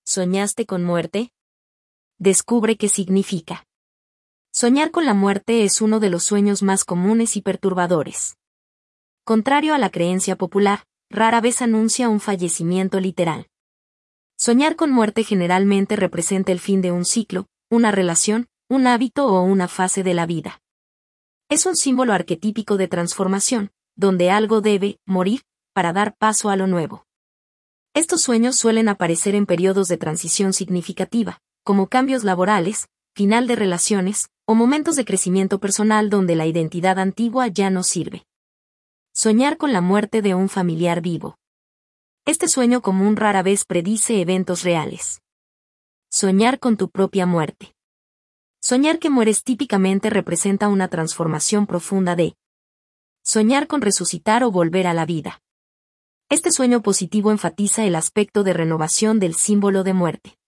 ¿Soñaste con muerte? Descubre qué significa. Soñar con la muerte es uno de los sueños más comunes y perturbadores. Contrario a la creencia popular, rara vez anuncia un fallecimiento literal. Soñar con muerte generalmente representa el fin de un ciclo, una relación, un hábito o una fase de la vida. Es un símbolo arquetípico de transformación, donde algo debe morir para dar paso a lo nuevo. Estos sueños suelen aparecer en periodos de transición significativa, como cambios laborales, final de relaciones, o momentos de crecimiento personal donde la identidad antigua ya no sirve. Soñar con la muerte de un familiar vivo. Este sueño común rara vez predice eventos reales. Soñar con tu propia muerte. Soñar que mueres típicamente representa una transformación profunda de soñar con resucitar o volver a la vida. Este sueño positivo enfatiza el aspecto de renovación del símbolo de muerte.